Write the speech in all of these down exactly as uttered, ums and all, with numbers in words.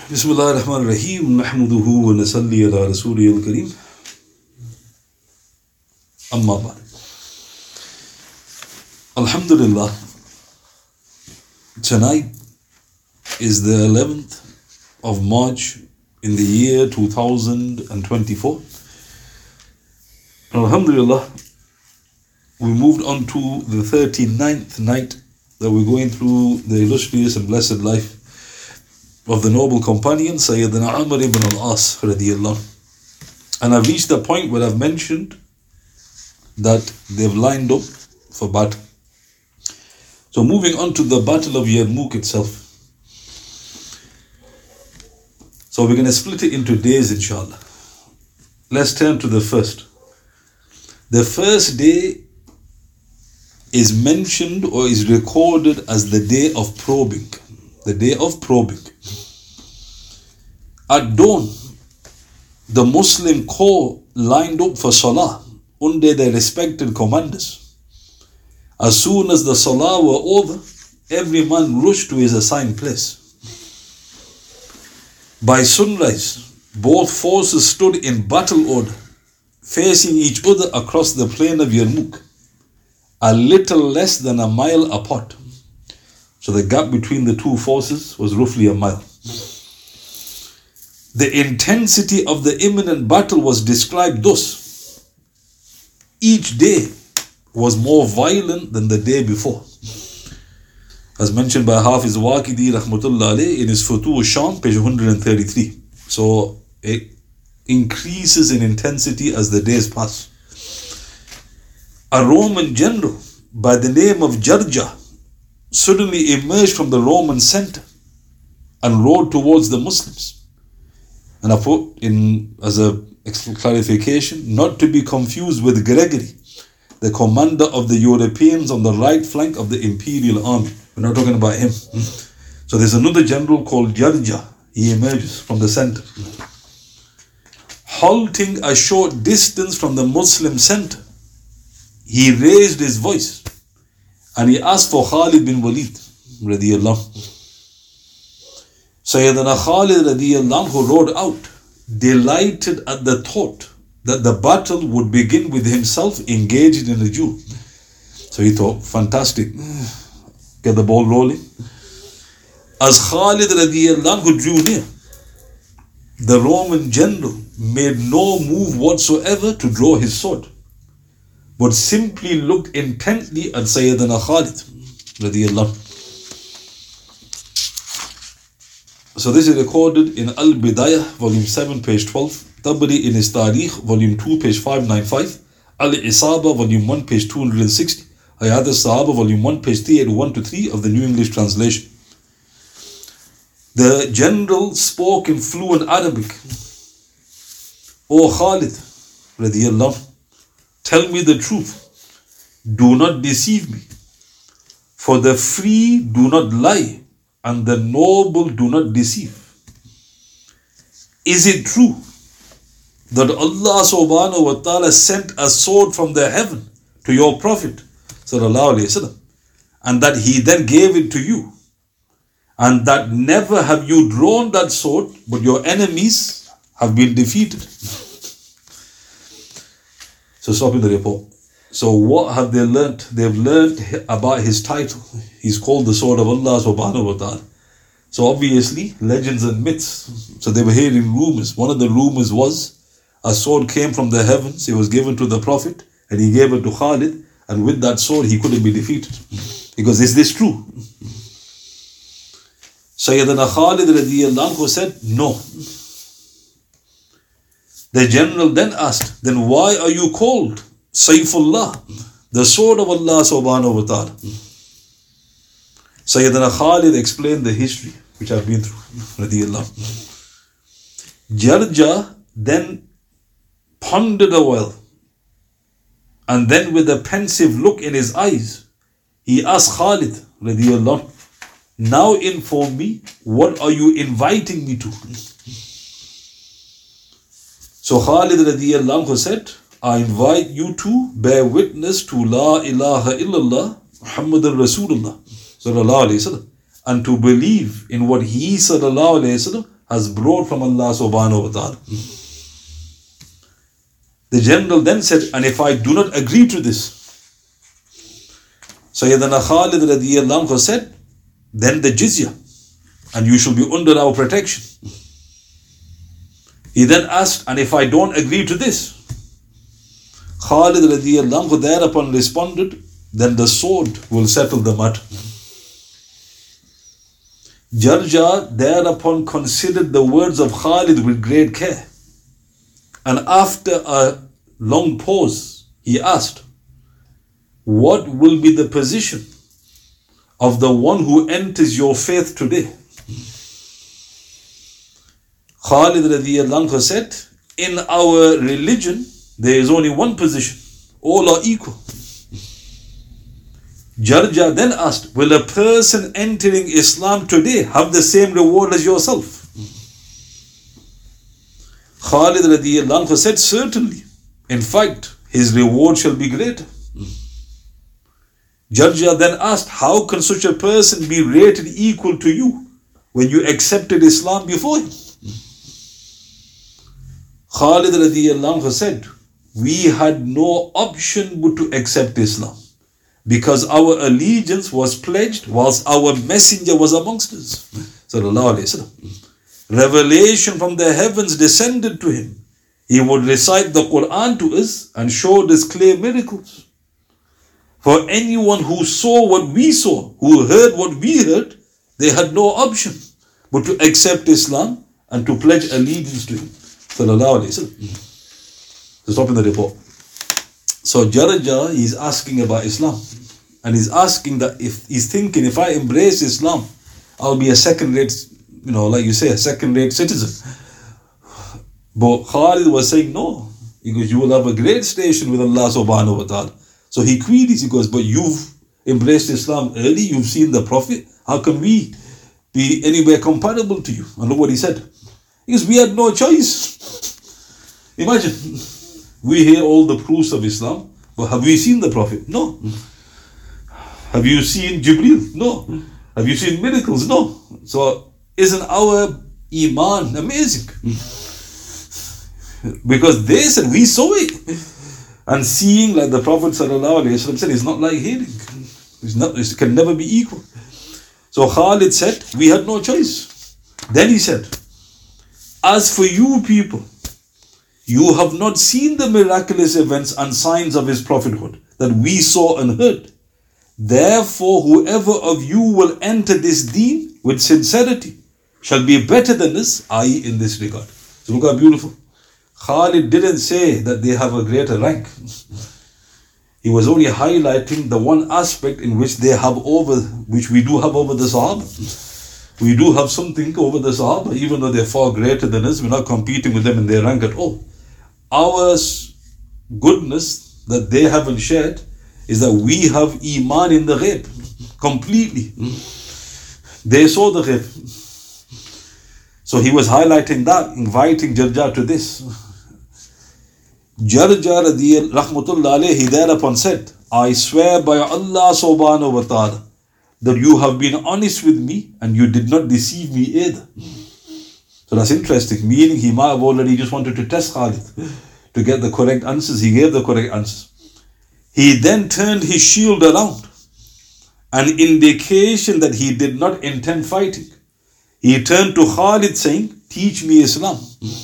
Bismillah ar-Rahman ar-Rahim. Nahmaduhu wa nasalli ala Rasulih al-Kareem. Amma ba'd. Alhamdulillah. Tonight is the eleventh of March in the year two thousand twenty-four. Alhamdulillah, we moved on to the thirty-ninth night that we're going through the illustrious and blessed life of the noble companion Sayyidina Amr ibn al-As radiyallahu anhu. And I've reached the point where I've mentioned that they've lined up for battle. So moving on to the Battle of Yarmouk itself. So we're going to split it into days, inshallah. Let's turn to the first. The first day is mentioned or is recorded as the day of probing. The day of probing. At dawn, the Muslim corps lined up for Salah under their respected commanders. As soon as the Salah were over, every man rushed to his assigned place. By sunrise, both forces stood in battle order, facing each other across the plain of Yarmouk, a little less than a mile apart. So the gap between the two forces was roughly a mile. The intensity of the imminent battle was described thus. Each day was more violent than the day before. As mentioned by Hafiz Waqidi rahmatullah alayh in his Futuh Sham, page one hundred thirty-three. So it increases in intensity as the days pass. A Roman general by the name of Jarja suddenly emerged from the Roman center and rode towards the Muslims. And I put in as a clarification, not to be confused with Gregory, the commander of the Europeans on the right flank of the imperial army. We're not talking about him. So there's another general called Jarja. He emerges from the center. Halting a short distance from the Muslim center, he raised his voice and he asked for Khalid bin Walid radiyallahu anhu. Sayyidina Khalid radiyallahu anhu rode out, delighted at the thought that the battle would begin with himself engaged in a duel. So he thought, fantastic, get the ball rolling. As Khalid radiyallahu anhu drew near, the Roman general made no move whatsoever to draw his sword, but simply looked intently at Sayyidina Khalid radiyallahu anhu. So this is recorded in Al-Bidayah, volume seven, page twelve, Tabari in his Tarikh, volume two, page five ninety-five, Al-Isaba, volume one, page two hundred sixty, Hayat al-Sahaba, volume one, page three eighty-one to three of the New English Translation. The general spoke in fluent Arabic. O Khalid, radiyallahu anhu, tell me the truth. Do not deceive me. For the free do not lie, and the noble do not deceive. Is it true that Allah subhanahu wa ta'ala sent a sword from the heaven to your Prophet sallallahu alayhi wasallam, and that he then gave it to you, and that never have you drawn that sword, but your enemies have been defeated? So stopping the report. So what have they learnt? They've learnt about his title. He's called the sword of Allah subhanahu wa ta'ala. So obviously, legends and myths. So they were hearing rumors. One of the rumors was a sword came from the heavens. It was given to the Prophet and he gave it to Khalid. And with that sword, he couldn't be defeated. Because is this true? Sayyidina Khalid radiyallahu anhu said, no. The general then asked, then why are you called Saifullah, the sword of Allah subhanahu wa ta'ala? Sayyidina Khalid explained the history, which I've been through, radiyallahu. Jarja then pondered a while, and then with a pensive look in his eyes, he asked Khalid, radiyallahu, now inform me, what are you inviting me to? So Khalid radiyallahu said, I invite you to bear witness to La ilaha illallah Muhammadur Rasulullah sallallahu alayhi wasallam, and to believe in what he sallallahu alayhi wasallam has brought from Allah subhanahu wa ta'ala. The general then said, and if I do not agree to this, Sayyidina Khalid radiyallahu anhu said, then the jizya, and you shall be under our protection. He then asked, and if I don't agree to this, Khalid radiyallahu anhu thereupon responded, then the sword will settle the matter. Jarja thereupon considered the words of Khalid with great care. And after a long pause, he asked, what will be the position of the one who enters your faith today? Khalid radiyallahu anhu said, in our religion, there is only one position. All are equal. Jarja then asked, will a person entering Islam today have the same reward as yourself? Khalid radiyallahu anhu said, certainly. In fact, his reward shall be greater. Jarja then asked, how can such a person be rated equal to you when you accepted Islam before him? Khalid radiyallahu anhu said, we had no option but to accept Islam, because our allegiance was pledged whilst our messenger was amongst us. Sallallahu Alaihi Wasallam. Revelation from the heavens descended to him. He would recite the Quran to us and showed us clear miracles. For anyone who saw what we saw, who heard what we heard, they had no option but to accept Islam and to pledge allegiance to him. Sallallahu Alaihi Wasallam. So stop in the report. So Jarja is asking about Islam, and he's asking that if he's thinking, if I embrace Islam, I'll be a second-rate, you know, like you say, a second-rate citizen. But Khalid was saying no. He goes, you will have a great station with Allah subhanahu wa ta'ala. So he queries, he goes, but you've embraced Islam early, you've seen the Prophet, how can we be anywhere comparable to you? And look what he said. He goes, we had no choice. Imagine, we hear all the proofs of Islam, but have we seen the Prophet? No. Have you seen Jibreel? No. Have you seen miracles? No. So isn't our Iman amazing? Because they said, we saw it. And seeing, like the Prophet sallallahu alaihi wasallam said, is not like hearing. It's not, it can never be equal. So Khalid said, we had no choice. Then he said, as for you people, you have not seen the miraculous events and signs of his prophethood that we saw and heard. Therefore, whoever of you will enter this deen with sincerity shall be better than us, that is in this regard. So look how beautiful. Khalid didn't say that they have a greater rank. He was only highlighting the one aspect in which they have over, which we do have over the Sahaba. We do have something over the Sahaba, even though they're far greater than us. We're not competing with them in their rank at all. Our goodness that they haven't shared is that we have Iman in the ghaib, completely. They saw the ghaib. So he was highlighting that, inviting Jarja to this. Jarja rahmatullah alayhi, he thereupon said, I swear by Allah subhanahu wa ta'ala that you have been honest with me and you did not deceive me either. So that's interesting, meaning he might have already just wanted to test Khalid to get the correct answers. He gave the correct answers. He then turned his shield around, an indication that he did not intend fighting. He turned to Khalid saying, teach me Islam.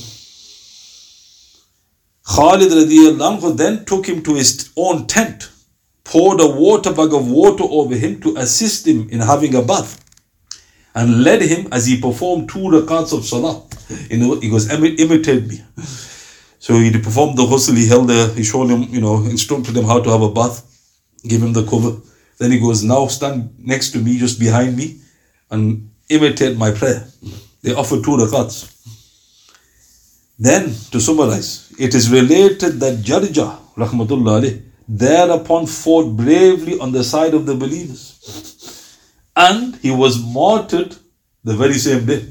Khalid radiyallahu anhu then took him to his own tent, poured a water bag of water over him to assist him in having a bath, and led him as he performed two rakats of salah. You know, he goes, imitate me. So he performed the ghusl, he held the, he showed him, you know, instructed him how to have a bath, give him the cover. Then he goes, now stand next to me, just behind me, and imitate my prayer. They offered two rakats. Then, to summarize, it is related that Jarja, rahmatullah alayh, thereupon fought bravely on the side of the believers. And he was martyred the very same day.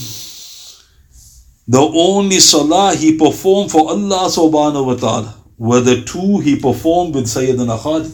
The only salah he performed for Allah subhanahu wa ta'ala were the two he performed with Sayyidina Khalid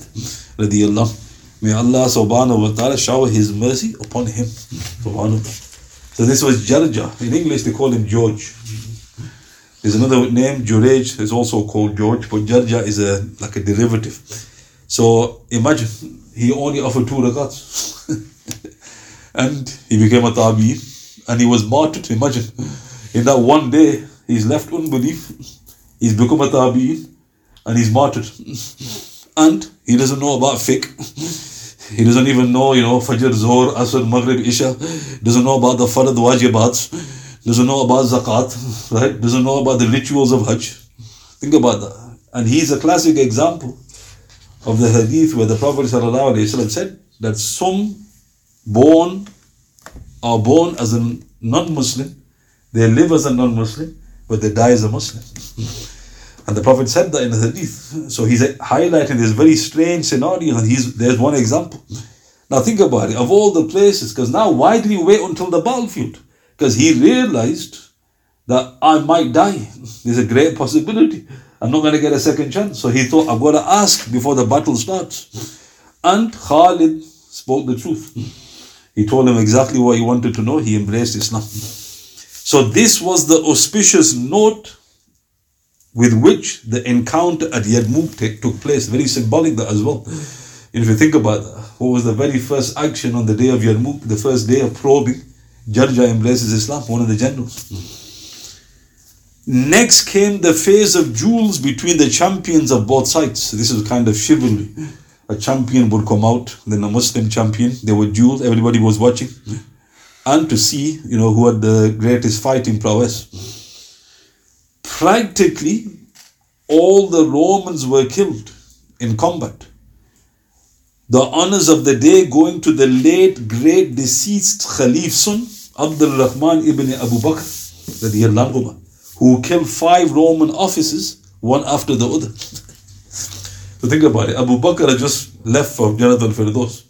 radiyallahu. May Allah subhanahu wa ta'ala shower his mercy upon him. Subhanahu wa ta'ala. So this was Jarja. In English they call him George. There's another name, Jurej, is also called George, but Jarja is a like a derivative. So imagine, he only offered two rakats. And he became a tabi'in. And he was martyred. Imagine, in that one day, he's left unbelief. He's become a tabi'in. And he's martyred. And he doesn't know about fiqh. He doesn't even know, you know, Fajr, Zohr, Asr, Maghrib, Isha. Doesn't know about the Farad Wajibats. Doesn't know about Zakat, right? Doesn't know about the rituals of Hajj. Think about that. And he's a classic example of the hadith where the Prophet ﷺ said that some born are born as a non-Muslim, they live as a non-Muslim, but they die as a Muslim. And the Prophet said that in the hadith. So he's highlighting this very strange scenario, and he's there's one example. Now think about it, of all the places, because now why did he wait until the battlefield? Because he realized that I might die. There's a great possibility. I'm not going to get a second chance. So he thought, I've got to ask before the battle starts. And Khalid spoke the truth. He told him exactly what he wanted to know. He embraced Islam. So this was the auspicious note with which the encounter at Yarmouk took place. Very symbolic that as well. If you think about that, what was the very first action on the day of Yarmouk, the first day of probing? Jarja embraces Islam, one of the generals. Next came the phase of duels between the champions of both sides. This is kind of chivalry. A champion would come out, then a Muslim champion. They would duel, everybody was watching. And to see, you know, who had the greatest fighting prowess. Practically, all the Romans were killed in combat. The honors of the day going to the late, great, deceased Khalif son, Abdul Rahman ibn Abu Bakr, who killed five Roman officers, one after the other. So think about it. Abu Bakr had just left for Jannat al-Firdaus.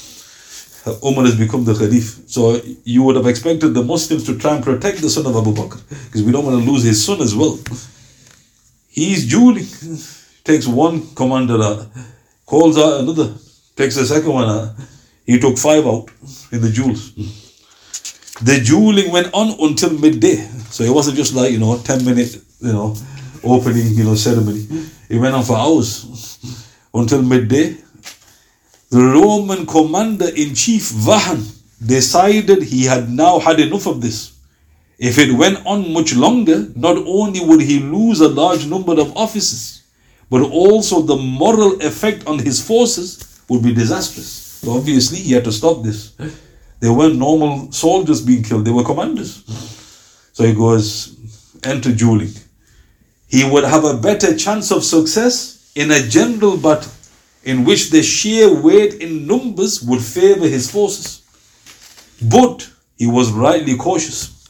Umar has become the Khalif. So you would have expected the Muslims to try and protect the son of Abu Bakr, because we don't want to lose his son as well. He's dueling. Takes one commander out, calls out another, takes the second one out. He took five out in the duels. The dueling went on until midday. So it wasn't just like, you know, ten minute, you know, opening, you know, ceremony. It went on for hours until midday. The Roman commander-in-chief, Vahan, decided he had now had enough of this. If it went on much longer, not only would he lose a large number of officers, but also the moral effect on his forces would be disastrous. So obviously he had to stop this. They weren't normal soldiers being killed, they were commanders. So he goes, enter dueling. He would have a better chance of success in a general battle in which the sheer weight in numbers would favor his forces. But he was rightly cautious.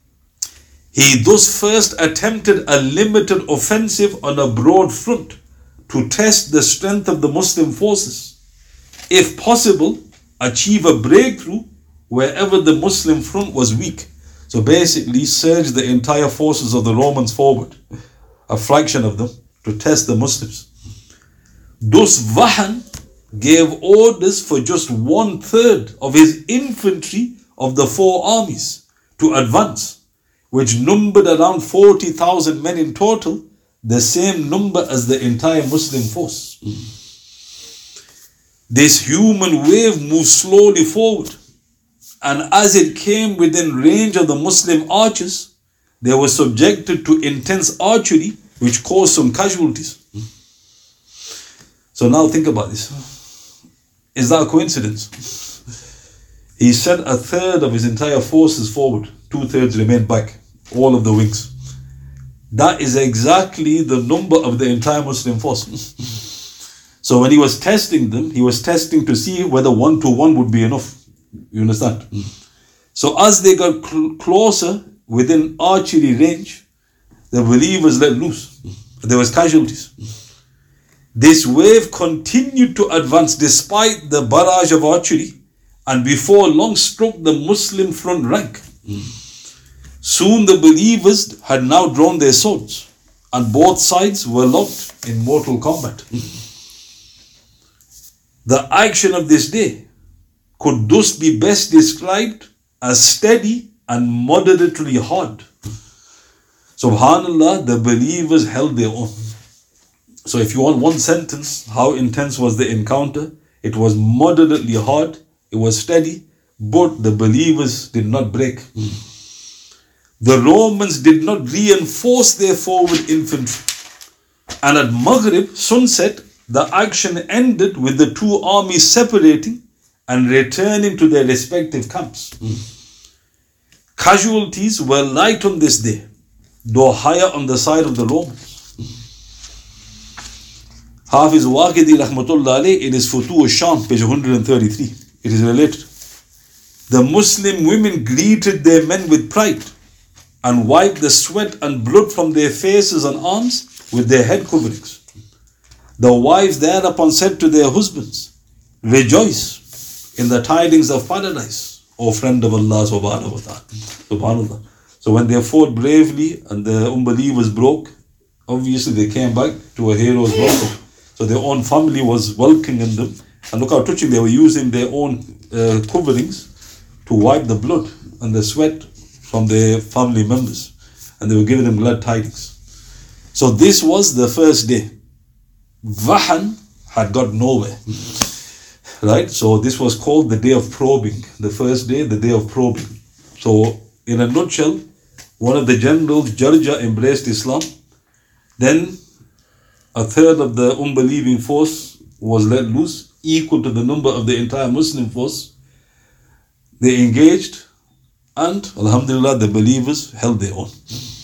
He thus first attempted a limited offensive on a broad front to test the strength of the Muslim forces. If possible, achieve a breakthrough wherever the Muslim front was weak. So basically surge the entire forces of the Romans forward, a fraction of them, to test the Muslims. Thus Vahan gave orders for just one third of his infantry of the four armies to advance, which numbered around forty thousand men in total, the same number as the entire Muslim force. This human wave moved slowly forward, and as it came within range of the Muslim archers, they were subjected to intense archery, which caused some casualties. So now think about this. Is that a coincidence? He sent a third of his entire forces forward, two thirds remained back, all of the wings. That is exactly the number of the entire Muslim force. So when he was testing them, he was testing to see whether one to one would be enough. You understand? So as they got cl- closer within archery range, the believers let loose. There was casualties. This wave continued to advance despite the barrage of archery, and before long struck the Muslim front rank. Soon the believers had now drawn their swords, and both sides were locked in mortal combat. The action of this day could thus be best described as steady and moderately hard. Subhanallah, the believers held their own. So if you want one sentence, how intense was the encounter? It was moderately hard, it was steady, but the believers did not break. The Romans did not reinforce their forward infantry. And at Maghrib, sunset, the action ended with the two armies separating and returning to their respective camps. Casualties were light on this day, though higher on the side of the Romans. Hafiz Waqidi rahmatullah alayh in his Futuh al-Sham, page one hundred thirty-three, it is related. The Muslim women greeted their men with pride and wiped the sweat and blood from their faces and arms with their head coverings. The wives thereupon said to their husbands, "Rejoice in the tidings of paradise, O friend of Allah subhanahu wa ta'ala." Subhanallah. So when they fought bravely and the unbelievers broke, obviously they came back to a hero's welcome. So their own family was welcoming them. And look how touching, they were using their own uh, coverings to wipe the blood and the sweat from their family members. And they were giving them glad tidings. So this was the first day. Vahan had got nowhere. Right? So this was called the day of probing. The first day, the day of probing. So in a nutshell, one of the generals, Jarja, embraced Islam. Then a third of the unbelieving force was let loose, equal to the number of the entire Muslim force. They engaged, and alhamdulillah, the believers held their own.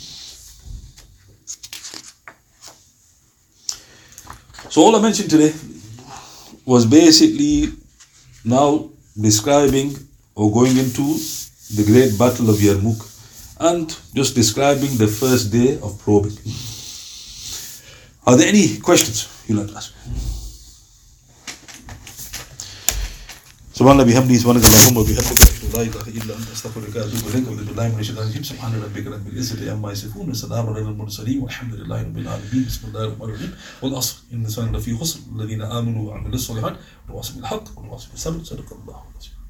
So all I mentioned today was basically now describing or going into the great battle of Yarmouk and just describing the first day of probing. Are there any questions you'd like to ask? Subhanallah bihamdihi subhanaka Allahumma bihamdika ashhadu an la ilaha illa anta astaghfiruka wa atubu ilayk. A'udhu billahi minash shaitanir rajim. Subhana rabbika rabbil izzati amma yasifun wa salamun alal mursalin walhamdulillahi rabbil alamin. Bismillahir rahmanir rahim. Wal 'asr inna al-insana lafi khusr alladhina amanu wa 'amilus solihat wa tawassaw bil haqq wa tawassaw bis sabr. Sadaqallahu al-azim.